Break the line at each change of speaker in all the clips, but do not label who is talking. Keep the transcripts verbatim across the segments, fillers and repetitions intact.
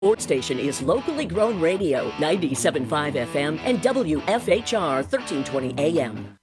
Sports station is locally grown radio, ninety-seven point five F M and W F H R thirteen twenty A M.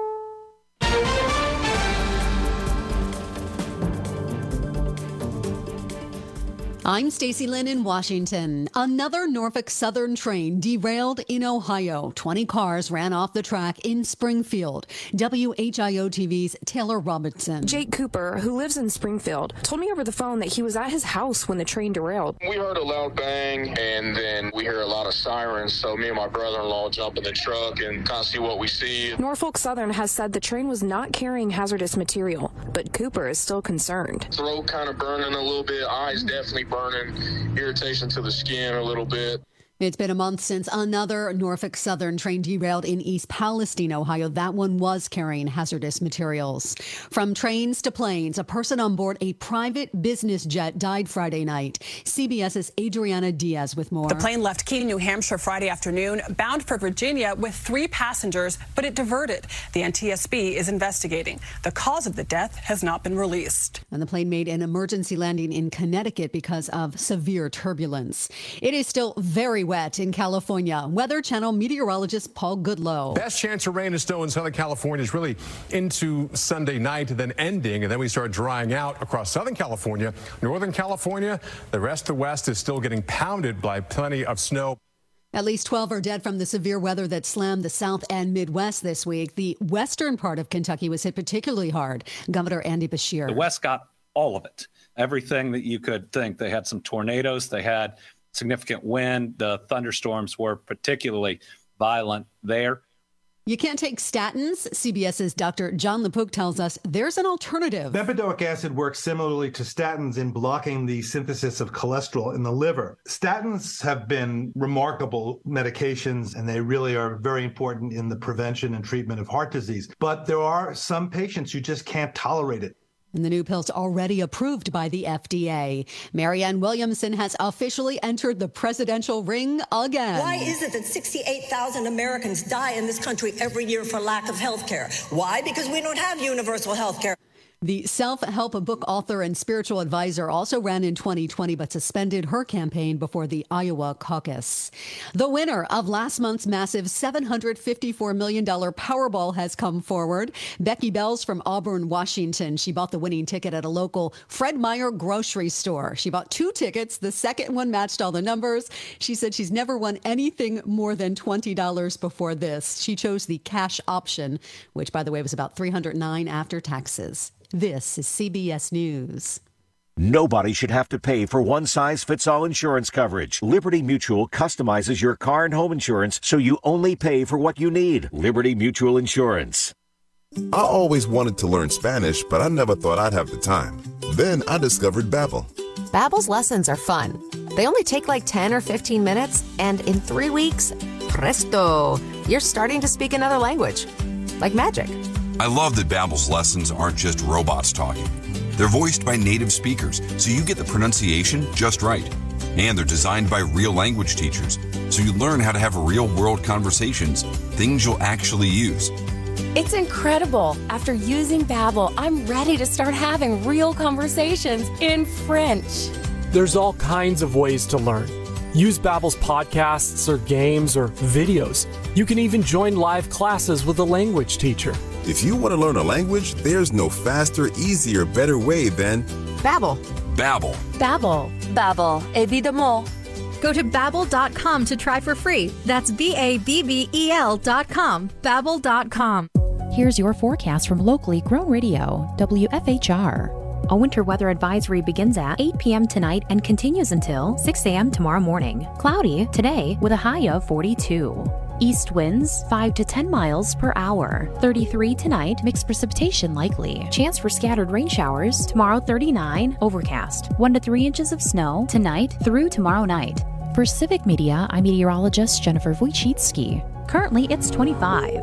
I'm Stacy Lynn in Washington. Another Norfolk Southern train derailed in Ohio. twenty cars ran off the track in Springfield. W H I O T V's Taylor Robinson.
Jake Cooper, who lives in Springfield, told me over the phone that he was at his house when the train derailed.
We heard a loud bang, and then we hear a lot of sirens, so me and my brother-in-law jump in the truck and kind of see what we see.
Norfolk Southern has said the train was not carrying hazardous material, but Cooper is still concerned.
Throat kind of burning a little bit, eyes definitely burning, irritation to the skin a little bit.
It's been a month since another Norfolk Southern train derailed in East Palestine, Ohio. That one was carrying hazardous materials. From trains to planes, a person on board a private business jet died Friday night. CBS's Adriana Diaz with more.
The plane left Keene, New Hampshire Friday afternoon, bound for Virginia with three passengers, but it diverted. The N T S B is investigating. The cause of the death has not been released.
And the plane made an emergency landing in Connecticut because of severe turbulence. It is still very wet in California. Weather Channel meteorologist Paul Goodlow.
Best chance of rain and snow in Southern California is really into Sunday night, then ending, and then we start drying out across Southern California. Northern California, the rest of the West is still getting pounded by plenty of snow.
At least twelve are dead from the severe weather that slammed the South and Midwest this week. The western part of Kentucky was hit particularly hard. Governor Andy Beshear.
The West got all of it. Everything that you could think. They had some tornadoes. They had significant wind. The thunderstorms were particularly violent there.
You can't take statins. CBS's Doctor John LaPook tells us there's an alternative.
Bempedoic acid works similarly to statins in blocking the synthesis of cholesterol in the liver. Statins have been remarkable medications, and they really are very important in the prevention and treatment of heart disease. But there are some patients who just can't tolerate it.
And the new pill's already approved by the F D A. Marianne Williamson has officially entered the presidential ring again.
Why is it that sixty-eight thousand Americans die in this country every year for lack of health care? Why? Because we don't have universal health care.
The self-help book author and spiritual advisor also ran in twenty twenty, but suspended her campaign before the Iowa caucus. The winner of last month's massive seven hundred fifty-four million dollars Powerball has come forward. Becky Bells from Auburn, Washington. She bought the winning ticket at a local Fred Meyer grocery store. She bought two tickets. The second one matched all the numbers. She said she's never won anything more than twenty dollars before this. She chose the cash option, which, by the way, was about three hundred nine dollars after taxes. This is C B S News.
Nobody should have to pay for one-size-fits-all insurance coverage. Liberty Mutual customizes your car and home insurance so you only pay for what you need. Liberty Mutual Insurance.
I always wanted to learn Spanish, but I never thought I'd have the time. Then I discovered Babbel.
Babbel's lessons are fun. They only take like ten or fifteen minutes, and in three weeks, presto, you're starting to speak another language. Like magic.
I love that Babbel's lessons aren't just robots talking. They're voiced by native speakers, so you get the pronunciation just right. And they're designed by real language teachers, so you learn how to have real-world conversations, things you'll actually use.
It's incredible. After using Babbel, I'm ready to start having real conversations in French.
There's all kinds of ways to learn. Use Babbel's podcasts or games or videos. You can even join live classes with a language teacher.
If you want to learn a language, there's no faster, easier, better way than
Babbel.
Babbel.
Babbel. Babbel. Évidemment.
Go to babbel dot com to try for free. That's B A B B E L dot com. Babbel dot com.
Here's your forecast from locally grown radio, W F H R. A winter weather advisory begins at eight p.m. tonight and continues until six a.m. tomorrow morning. Cloudy today with a high of forty-two. East winds five to ten miles per hour. thirty-three tonight, mixed precipitation likely. Chance for scattered rain showers. Tomorrow thirty-nine, overcast. one to three inches of snow tonight through tomorrow night. For Civic Media, I'm meteorologist Jennifer Wojcicki. Currently, it's twenty-five.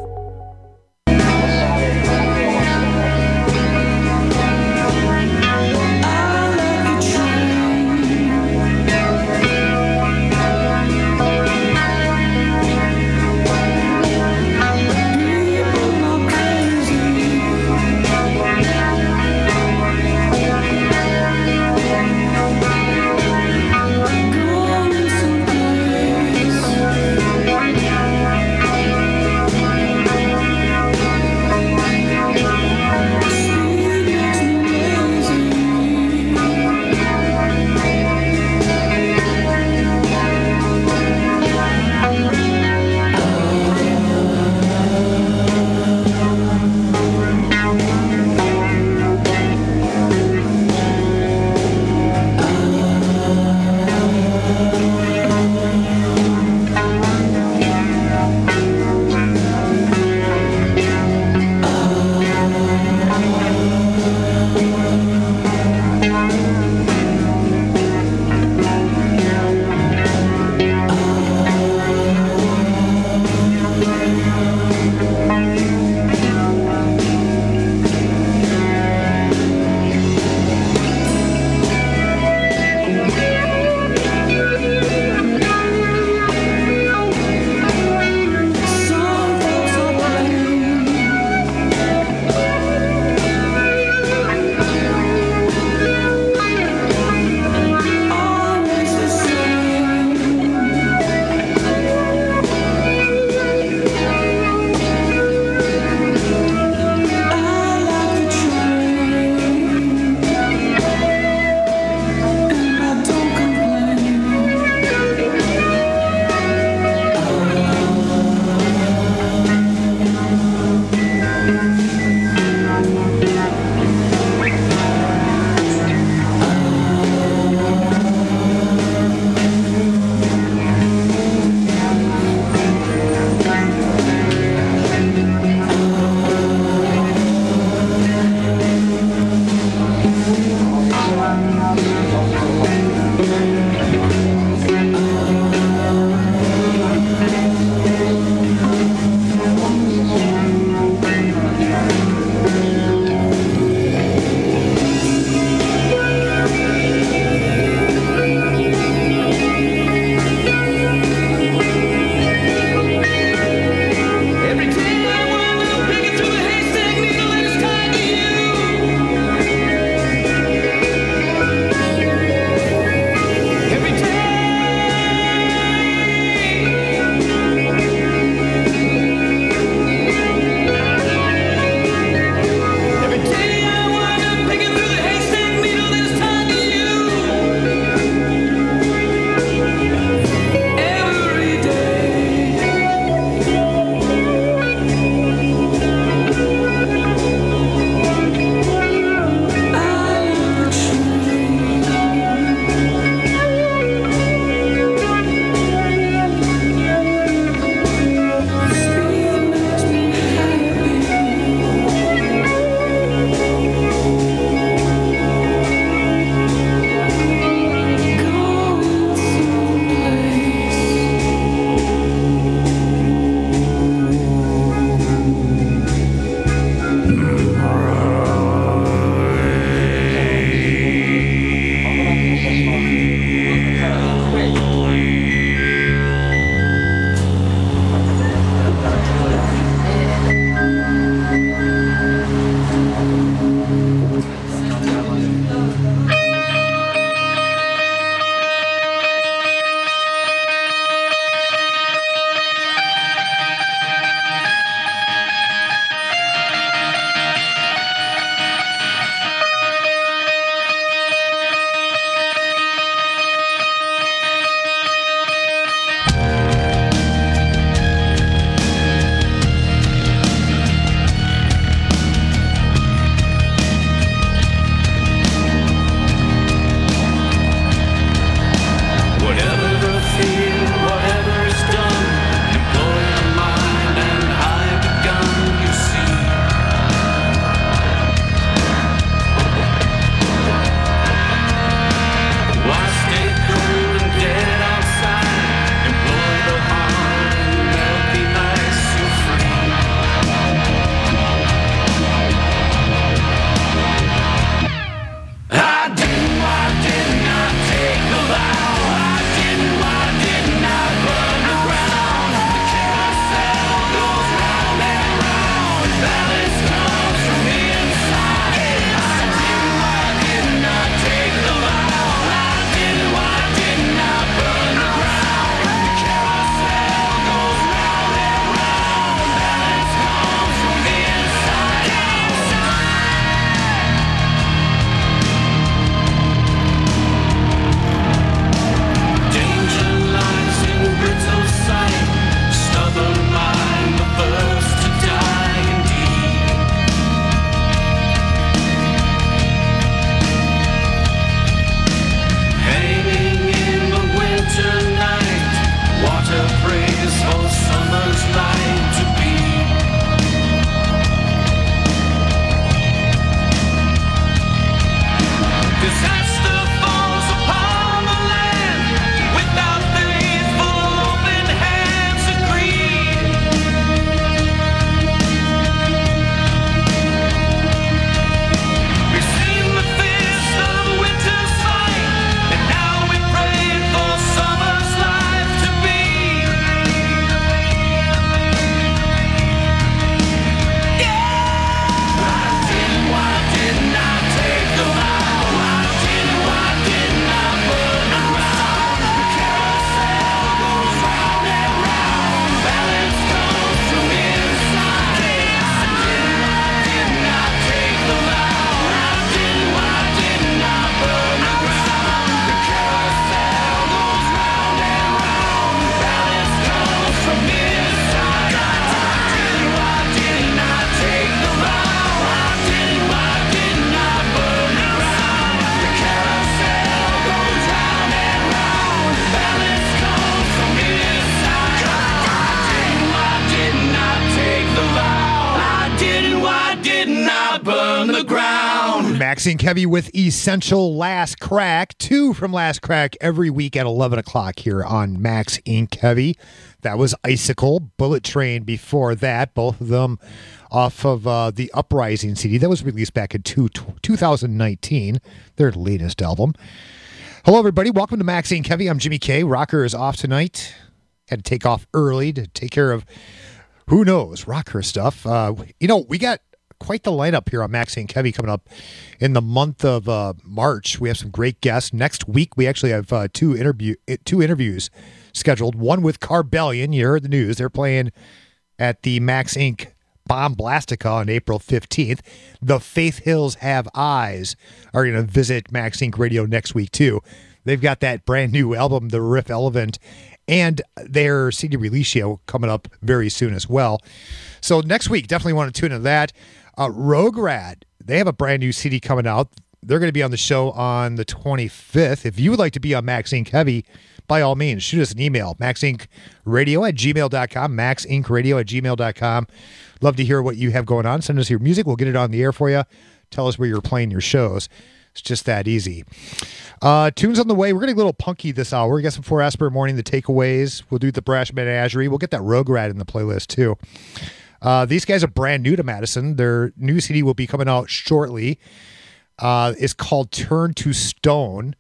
Max Inc Heavy with Essential Last Crack. Two from Last Crack every week at eleven o'clock here on Max Inc Heavy. That was Icicle, Bullet Train before that. Both of them off of uh, the Uprising C D. That was released back in two, two thousand nineteen, their latest album. Hello, everybody. Welcome to Max Inc Heavy. I'm Jimmy K. Rocker is off tonight. Had to take off early to take care of, who knows, rocker stuff. Uh, you know, we got quite the lineup here on Max Inc Heavy coming up in the month of uh, March. We have some great guests. Next week, we actually have uh, two interview two interviews scheduled. One with Carbellion. You heard the news. They're playing at the Max Inc Bomb Blastica on April fifteenth. The Faith Hills Have Eyes are going to visit Max Inc Radio next week, too. They've got that brand new album, The Riff Elephant, and their C D release show coming up very soon as well. So next week, definitely want to tune into that. Uh, Rograd, they have a brand new C D coming out. They're going to be on the show on the twenty-fifth. If you would like to be on Max Inc Heavy, by all means, shoot us an email, maxincradio at gmail dot com, maxincradio at gmail dot com. Love to hear what you have going on. Send us your music. We'll get it on the air for you. Tell us where you're playing your shows. It's just that easy. Uh, tunes on the way. We're going to get a little punky this hour. We got some Four Asper Morning, the Takeaways. We'll do the Brash Menagerie. We'll get that Rograd in the playlist, too. Uh, these guys are brand new to Madison. Their new C D will be coming out shortly. Uh, it's called Turn to Stone.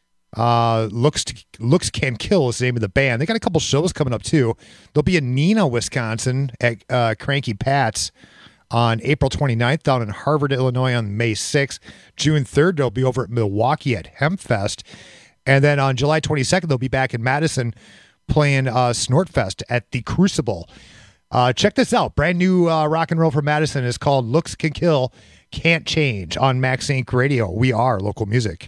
Uh, Looks to, Looks Can Kill is the name of the band. They got a couple shows coming up, too. They'll be in Neenah, Wisconsin at uh, Cranky Pat's on April twenty-ninth, down in Harvard, Illinois on May sixth. June third, they'll be over at Milwaukee at Hempfest. And then on July twenty-second, they'll be back in Madison playing uh, Snortfest at the Crucible. Uh, check this out. Brand new uh, rock and roll from Madison is called Looks Can Kill, Can't Change on Max Inc Radio. We are local music.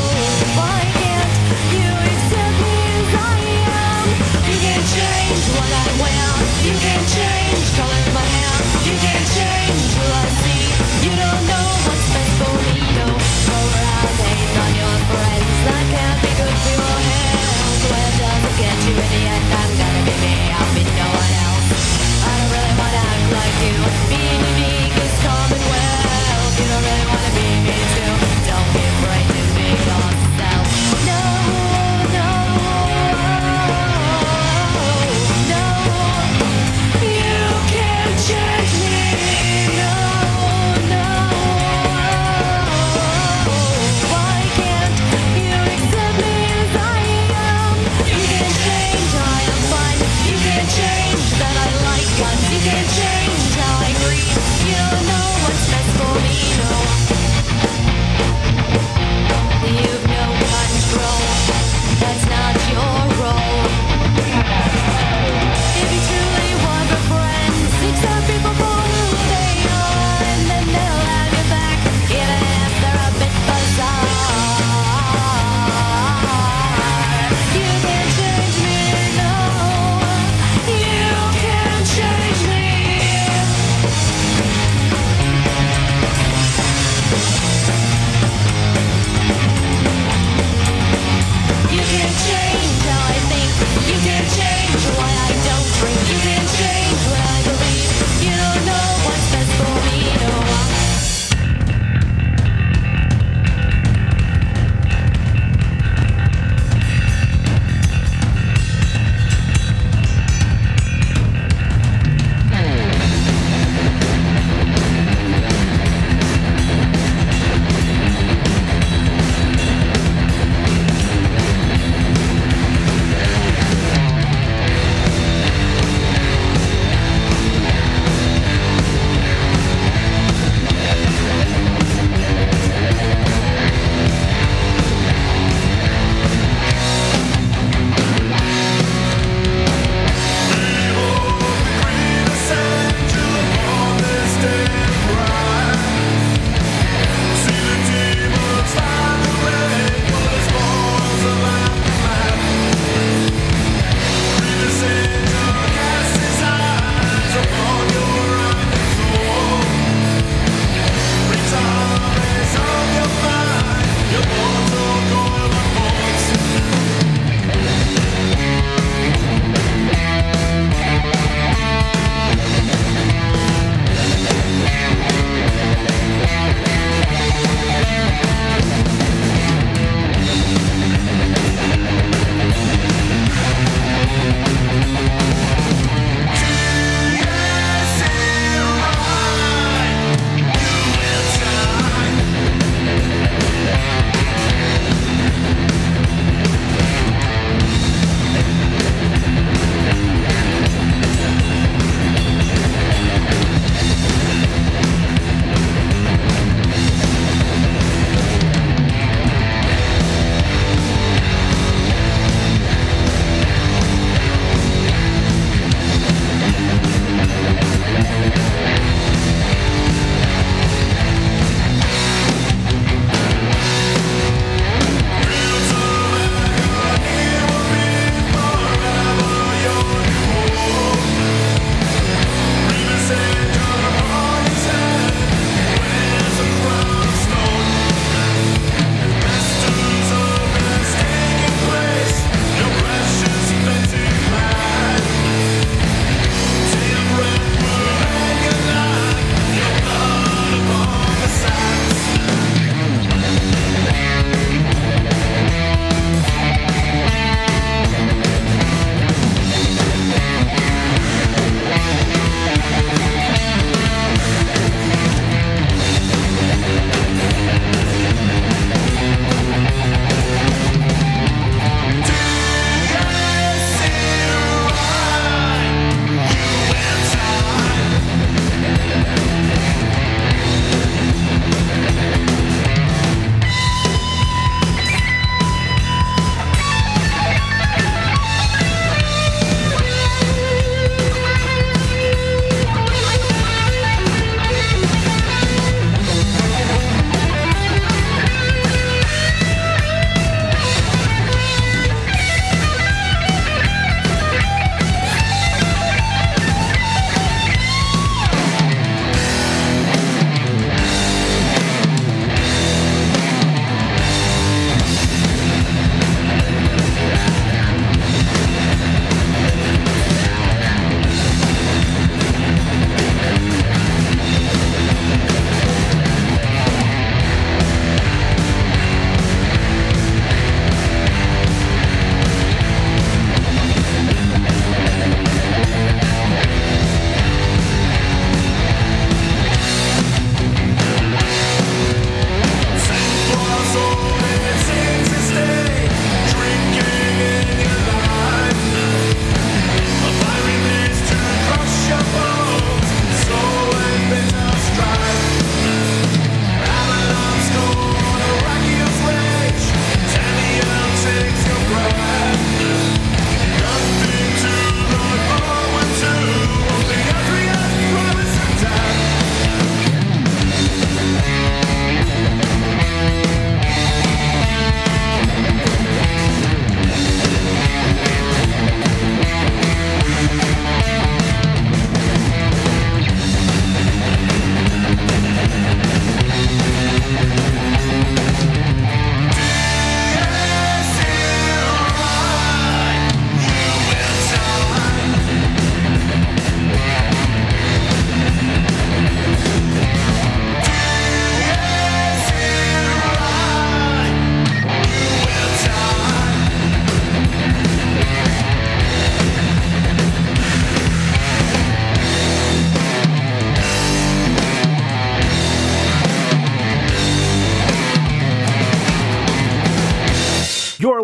What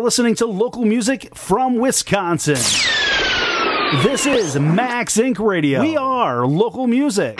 listening to local music from Wisconsin. This is Max Incorporated. Radio. We are local music.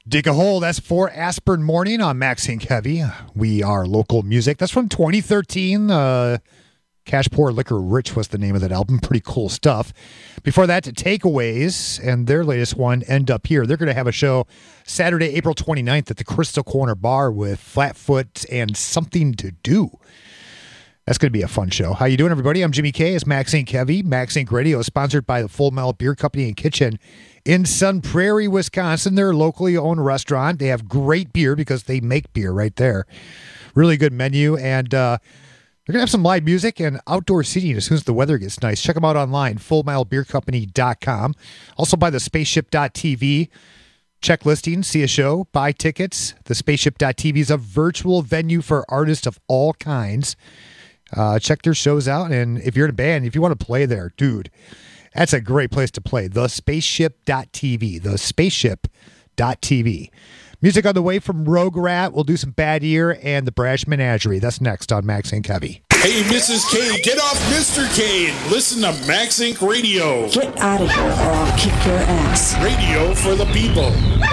Dig a Hole, that's for Aspirin Morning on Max Inc Heavy. We are local music. That's from twenty thirteen. Uh, Cash Poor Liquor Rich was the name of that album. Pretty cool stuff. Before that, to Takeaways, and their latest one, End Up Here. They're going to have a show Saturday, April twenty-ninth at the Crystal Corner Bar with Flatfoot and Something to Do. That's going to be a fun show. How you doing, everybody? I'm Jimmy K. It's Max Inc Heavy. Max Inc Radio is sponsored by the Full Metal Beer Company and Kitchen in Sun Prairie, Wisconsin. They're a locally owned restaurant. They have great beer because they make beer right there. Really good menu, and uh, they're going to have some live music and outdoor seating as soon as the weather gets nice. Check them out online, full metal beer company dot com. Also by the spaceship dot t v. Check listings, see a show, buy tickets. The spaceship dot t v is a virtual venue for artists of all kinds. Uh, check their shows out, and if you're in a band, if you want to play there, dude, that's a great place to play. the spaceship dot t v. the spaceship dot t v. Music on the way from Rogue Rat. We'll do some Bad Ear and the Brash Menagerie. That's next on Max Inc Heavy.
Hey, Missus K, get off Mister K and listen to Max Inc Radio.
Get out of here or I'll kick your ass.
Radio for the people.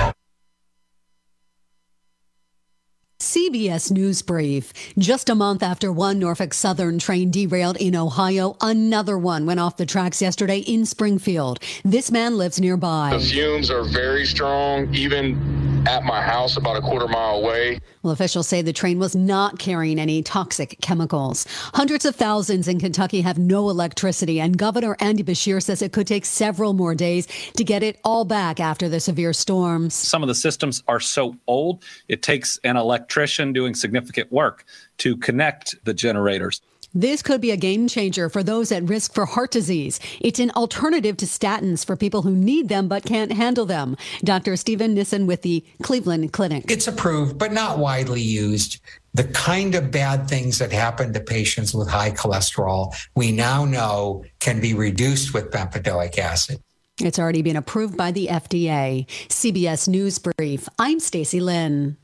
C B S News Brief. Just a month after one Norfolk Southern train derailed in Ohio, another one went off the tracks yesterday in Springfield. This man lives nearby.
The fumes are very strong, even at my house about a quarter mile away.
Well, officials say the train was not carrying any toxic chemicals. Hundreds of thousands in Kentucky have no electricity, and Governor Andy Beshear says it could take several more days to get it all back after the severe storms.
Some of the systems are so old, it takes an electrician doing significant work to connect the generators.
This could be a game changer for those at risk for heart disease. It's an alternative to statins for people who need them but can't handle them. Doctor Stephen Nissen with the Cleveland Clinic.
It's approved, but not widely used. The kind of bad things that happen to patients with high cholesterol, we now know can be reduced with bempedoic acid.
It's already been approved by the F D A. C B S News Brief. I'm Stacey Lynn.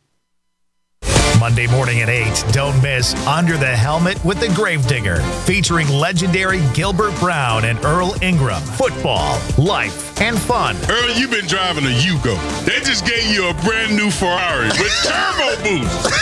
Monday morning at eight, don't miss Under the Helmet with the Gravedigger, featuring legendary Gilbert Brown and Earl Ingram. Football, life, and fun.
Earl, you've been driving a Yugo. They just gave you a brand new Ferrari with turbo boost.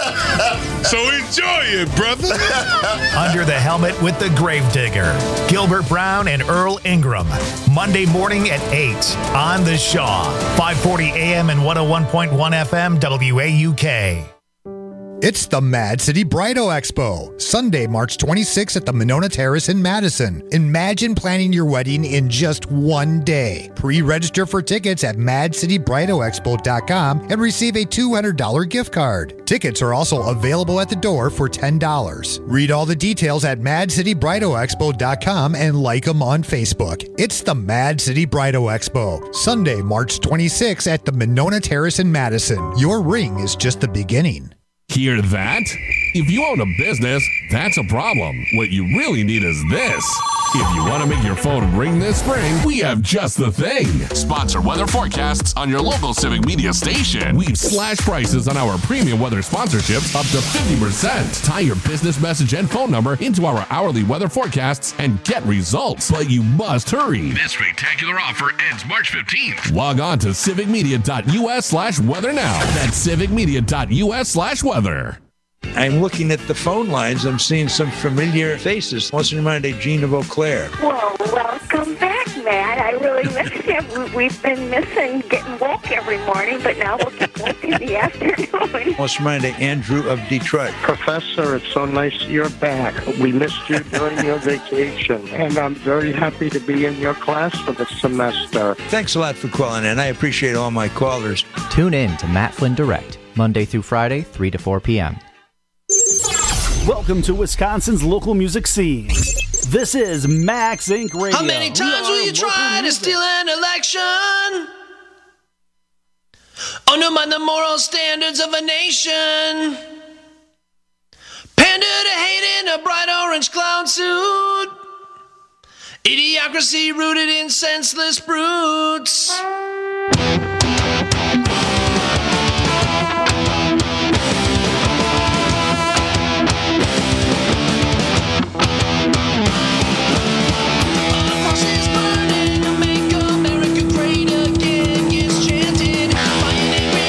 So enjoy it, brother.
Under the Helmet with the Gravedigger, Gilbert Brown and Earl Ingram. Monday morning at eight on The Shaw, five forty A M and one oh one point one F M W A U K.
It's the Mad City Bridal Expo, Sunday, March twenty-sixth at the Monona Terrace in Madison. Imagine planning your wedding in just one day. Pre-register for tickets at mad city bridal expo dot com and receive a two hundred dollars gift card. Tickets are also available at the door for ten dollars. Read all the details at mad city bridal expo dot com and like them on Facebook. It's the Mad City Bridal Expo, Sunday, March twenty-sixth at the Monona Terrace in Madison. Your ring is just the beginning.
Hear that? If you own a business, that's a problem. What you really need is this. If you want to make your phone ring this spring, we have just the thing. Sponsor weather forecasts on your local Civic Media station. We've slashed prices on our premium weather sponsorships up to fifty percent. Tie your business message and phone number into our hourly weather forecasts and get results. But you must hurry.
This spectacular offer ends March fifteenth.
Log on to civic media dot u s slash weather now. That's civic media dot u s slash weather.
I'm looking at the phone lines. I'm seeing some familiar faces. What's in mind, Gene of Eau Claire?
Well, welcome back, Matt. I really miss you. We've been missing getting woke every morning, but now we'll get woke in the afternoon.
What's in mind, Andrew of Detroit?
Professor, it's so nice you're back. We missed you during your vacation, and I'm very happy to be in your class for the semester.
Thanks a lot for calling in. I appreciate all my callers.
Tune in to Matt Flynn Direct, Monday through Friday, three to four p.m.
Welcome to Wisconsin's local music scene. This is Max Inc Radio.
How many times will you try to steal an election? Undermine the moral standards of a nation. Pander to hate in a bright orange clown suit. Idiocracy rooted in senseless brutes. Make America great again gets chanted by an angry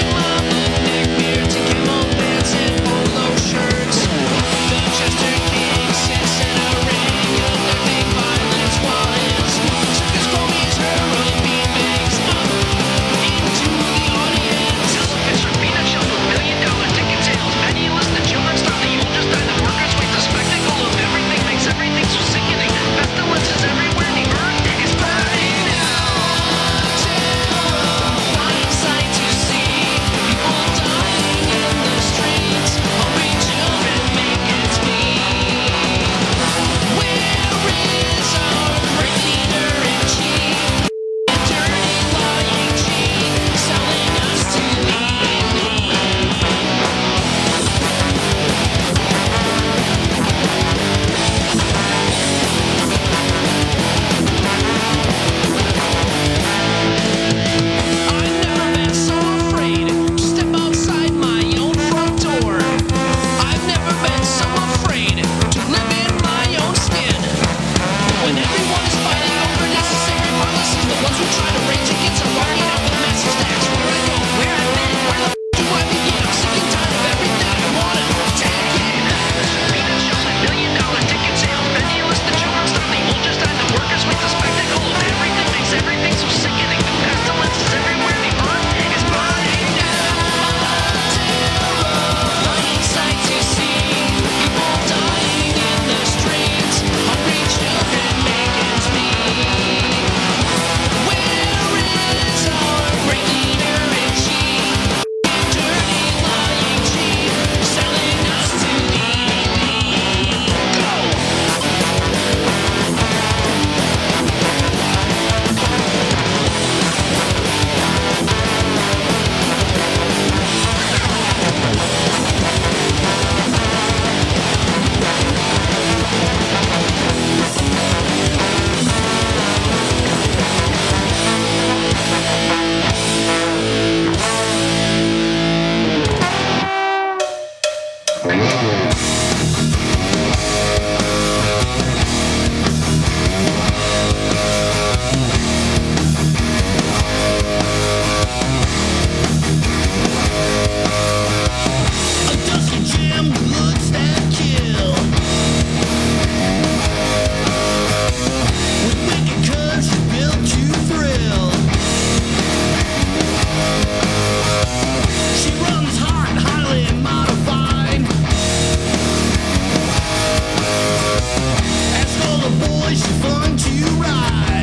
toy she's fun to ride.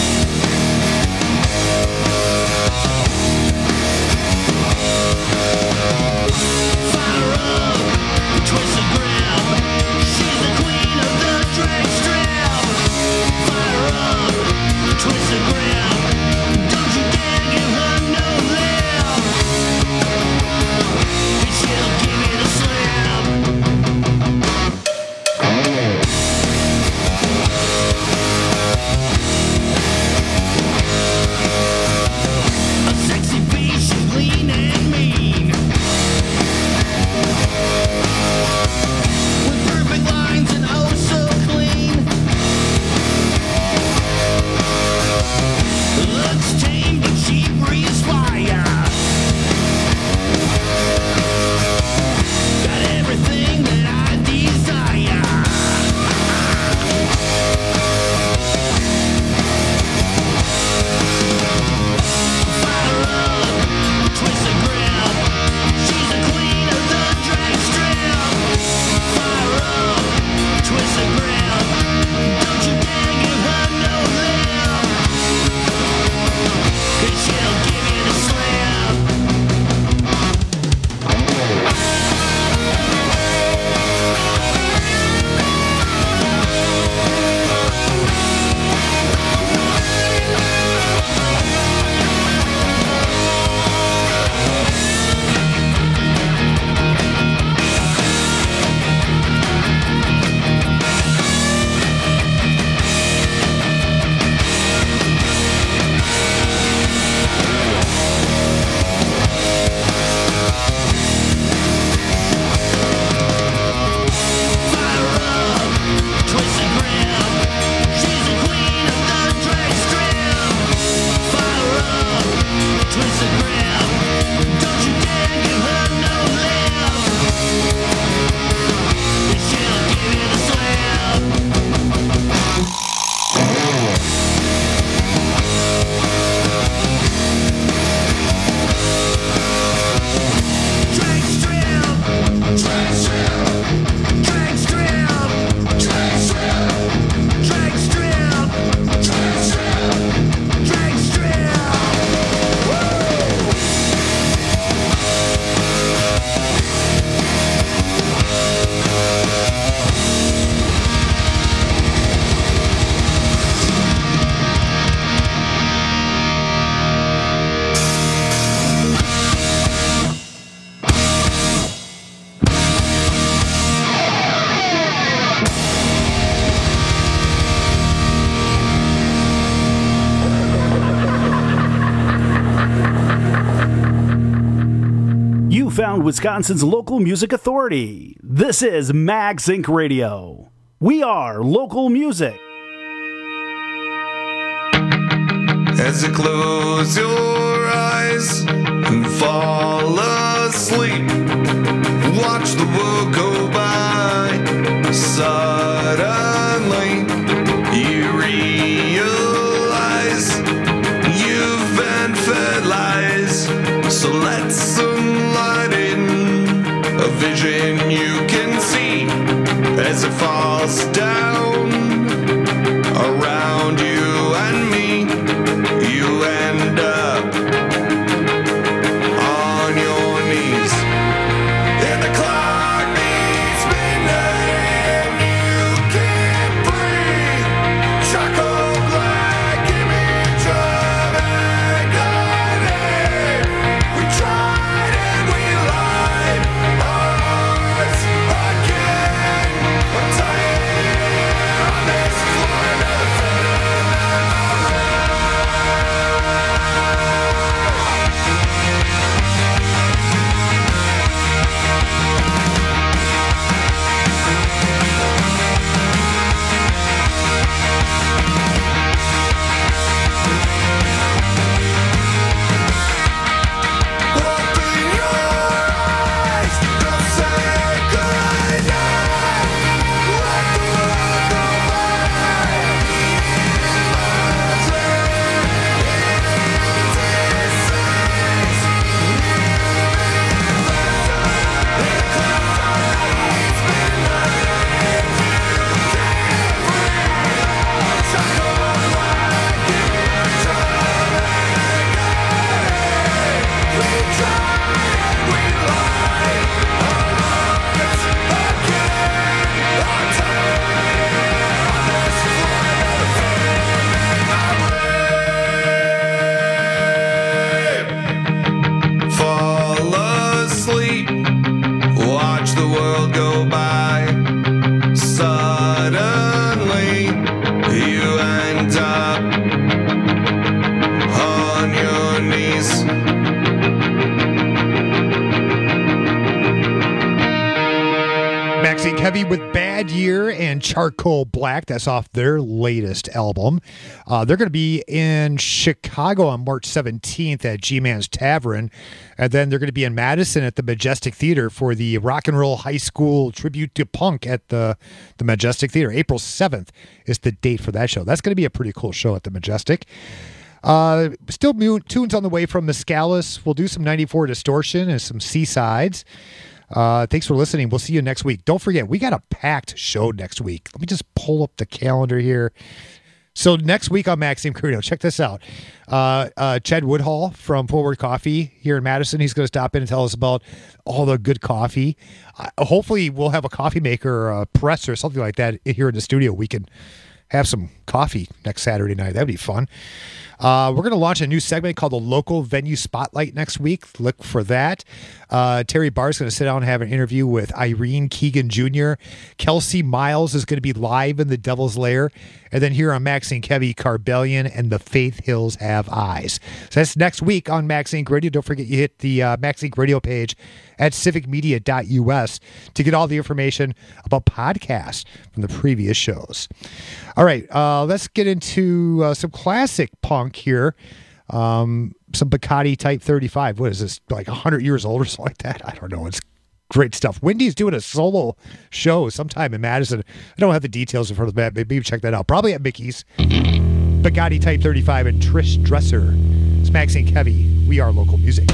Fire up, twist and grab. She's the queen of the drag strap. Fire up, twist and grab. Don't you dare give her no lip. And she'll give you the slap. A sexy beast, she's lean and mean. With perfect lines and oh so clean. Looks tame, but she breathes fire. Got everything that I desire. Fire up, twist and grab. She's the queen of the drag strap. Fire up, twist and grab. Don't you dare give her no lip. 'Cause she'll give you the slap. Fire up, twist and grab. She's the queen of the drag strap. Fire up, twist and grab. Don't you dare give her no lip. And she'll give you the slap. Drag strap, drag strap, drag strap, drag strap, drag strap, drag strap, drag strap.
You found Wisconsin's local music authority. This is Max Incorporated. Radio. We are local music.
As you close your eyes and fall asleep, watch the world go by. Suddenly, you realize you've been fed lies. So let some light in, a vision you can see as it falls down around you and me. You end up on your knees, and the clock beats midnight, and you
Kevy with Bad Year and Charcoal Black. That's off their latest album. Uh, they're going to be in Chicago on March seventeenth at G-Man's Tavern. And then they're going to be in Madison at the Majestic Theater for the Rock and Roll High School Tribute to Punk at the, the Majestic Theater. April seventh is the date for that show. That's going to be a pretty cool show at the Majestic. Uh, still mu- tunes on the way from Mescalis. We'll do some ninety-four Distortion and some C-sides. Uh, thanks for listening. We'll see you next week. Don't forget, we got a packed show next week. Let me just pull up the calendar here. So next week on Maxim Radio, check this out. Uh, uh, Chad Woodhall from Forward Coffee here in Madison. He's going to stop in and tell us about all the good coffee. Uh, hopefully we'll have a coffee maker or a press or something like that here in the studio. We can have some coffee next Saturday night. That'd be fun. Uh, we're going to launch a new segment called the Local Venue Spotlight next week. Look for that. Uh, Terry Barr's going to sit down and have an interview with Irene Keegan Junior Kelsey Miles is going to be live in the Devil's Lair. And then here on Max and Kevy, Carbellion and the Faith Hills Have Eyes. So that's next week on Max Inc Radio. Don't forget you hit the uh, Max Inc Radio page at civic media dot u s to get all the information about podcasts from the previous shows. All right, uh, let's get into uh, some classic punk here. Um, some Bacardi Type thirty-five. What is this, like one hundred years old or something like that? I don't know. It's great stuff. Wendy's doing a solo show sometime in Madison. I don't have the details in front of that. Maybe check that out. Probably at Mickey's. Bacardi Type thirty-five and Trish Dresser. It's Max and Kevy. We are local music.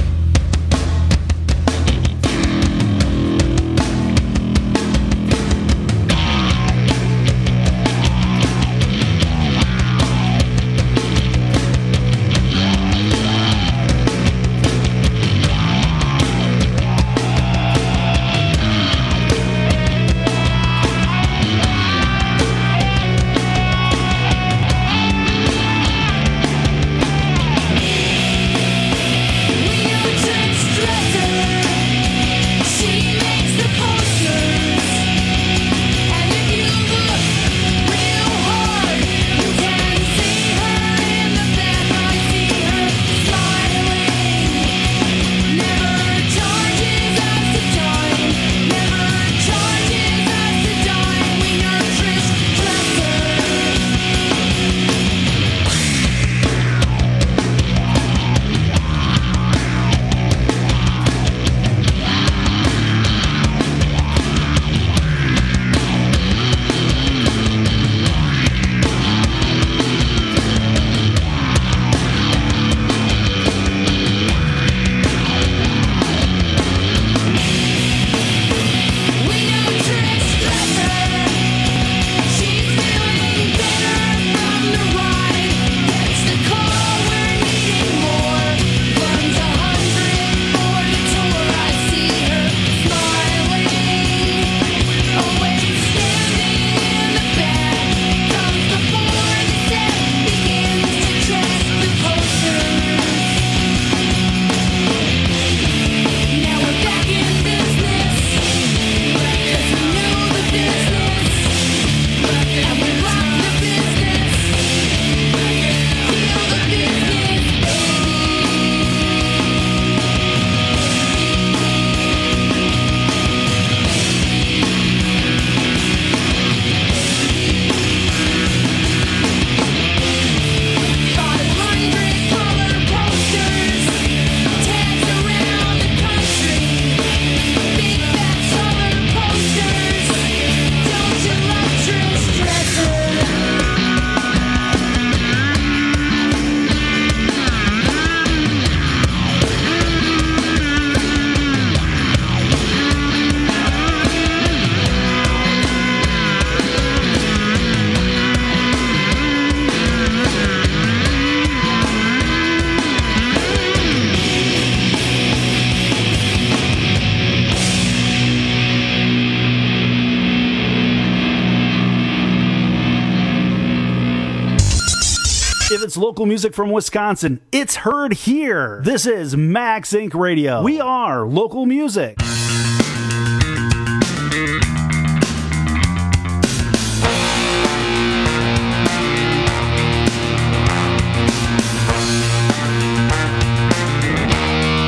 If it's local music from Wisconsin, it's heard here. This is Max Inc Radio. We are local music.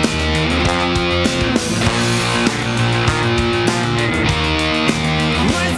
Right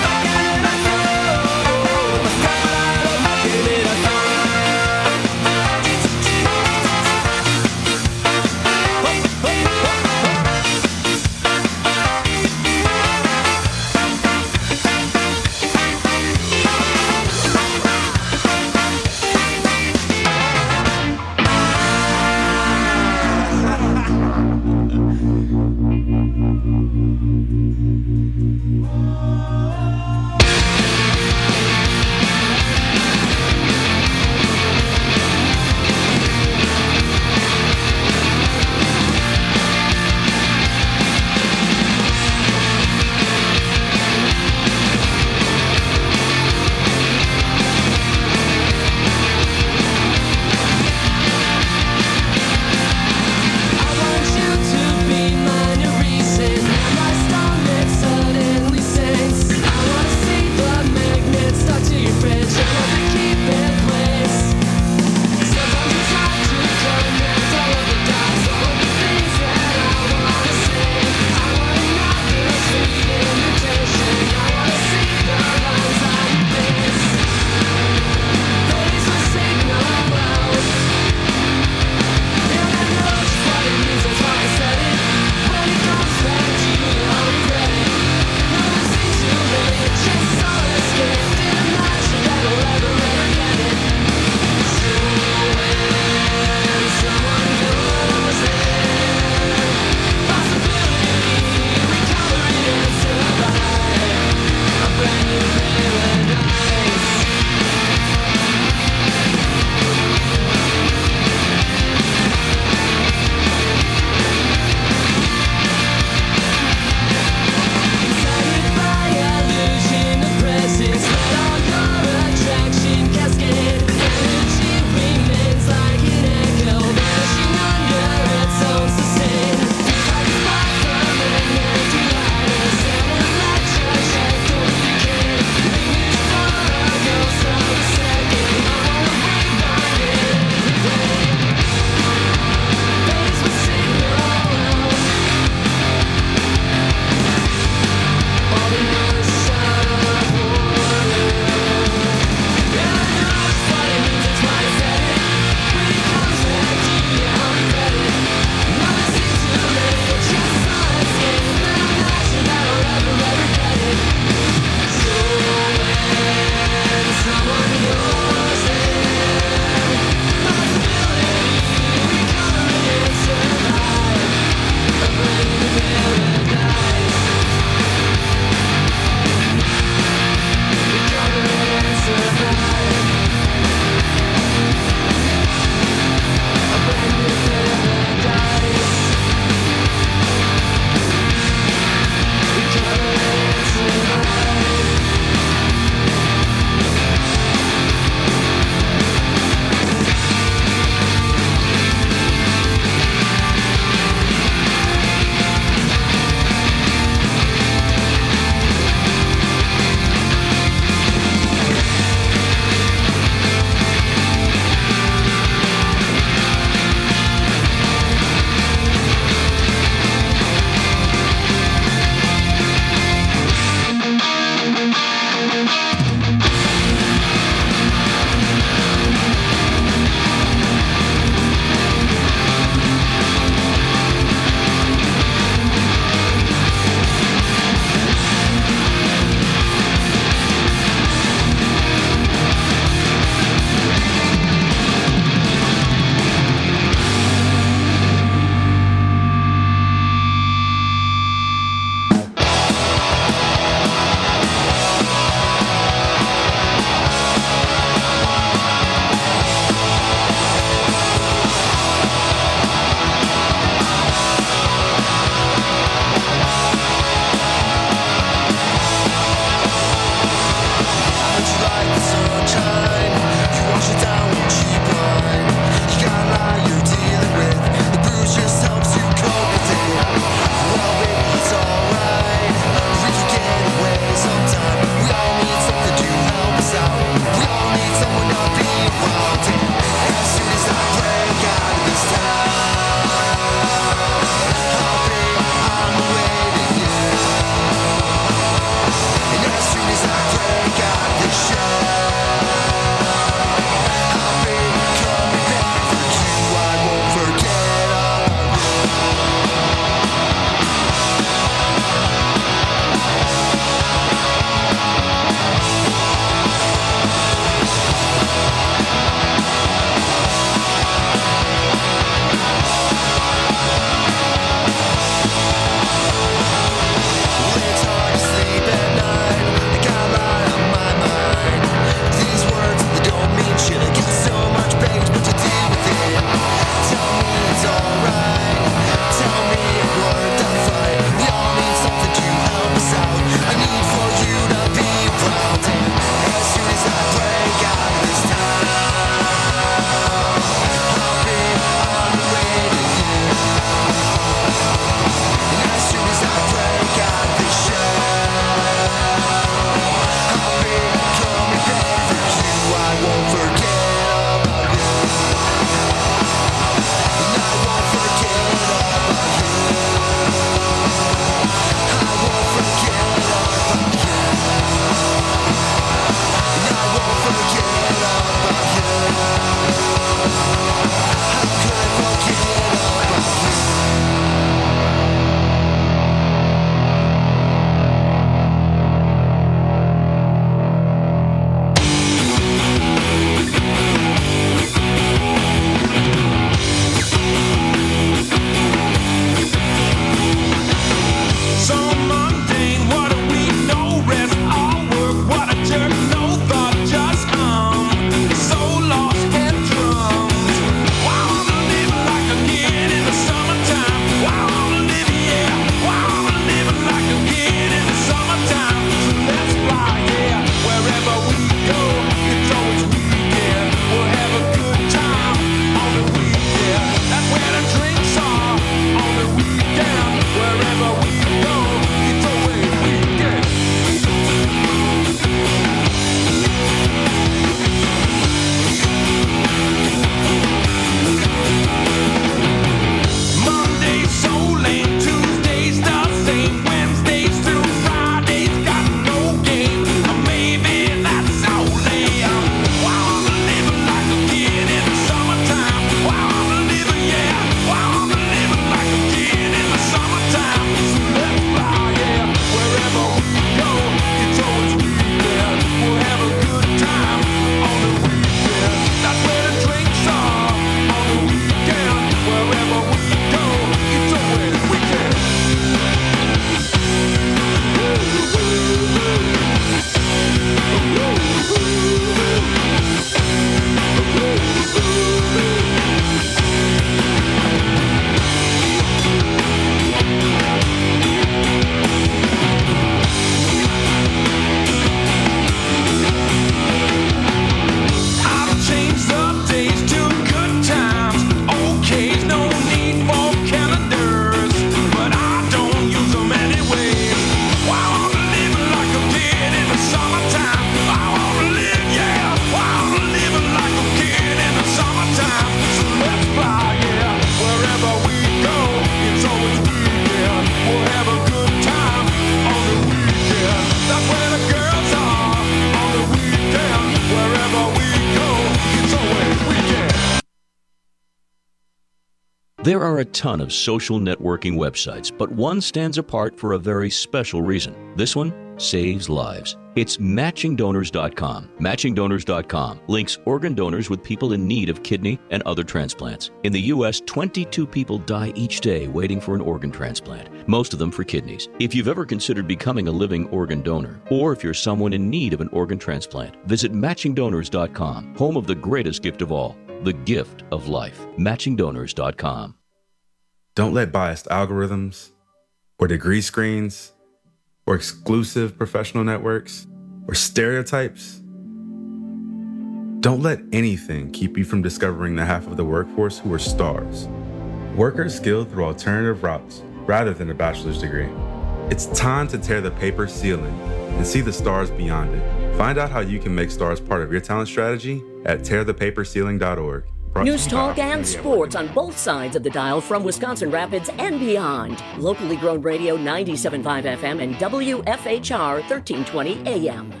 There are a ton of social networking websites, but one stands apart for a very special reason. This one saves lives. It's matching donors dot com. matching donors dot com links organ donors with people in need of kidney and other transplants. In the U S, twenty-two people die each day waiting for an organ transplant, most of them for kidneys. If you've ever considered becoming a living organ donor, or if you're someone in need of an organ transplant, visit matching donors dot com, home of the greatest gift of all, the gift of life. matching donors dot com.
Don't let biased algorithms or degree screens or exclusive professional networks or stereotypes. Don't let anything keep you from discovering the half of the workforce who are stars. Workers skilled through alternative routes rather than a bachelor's degree. It's time to tear the paper ceiling and see the stars beyond it. Find out how you can make stars part of your talent strategy at tear the paper ceiling dot org.
News talk and sports on both sides of the dial from Wisconsin Rapids and beyond. Locally grown radio ninety-seven point five F M and W F H R thirteen twenty A M.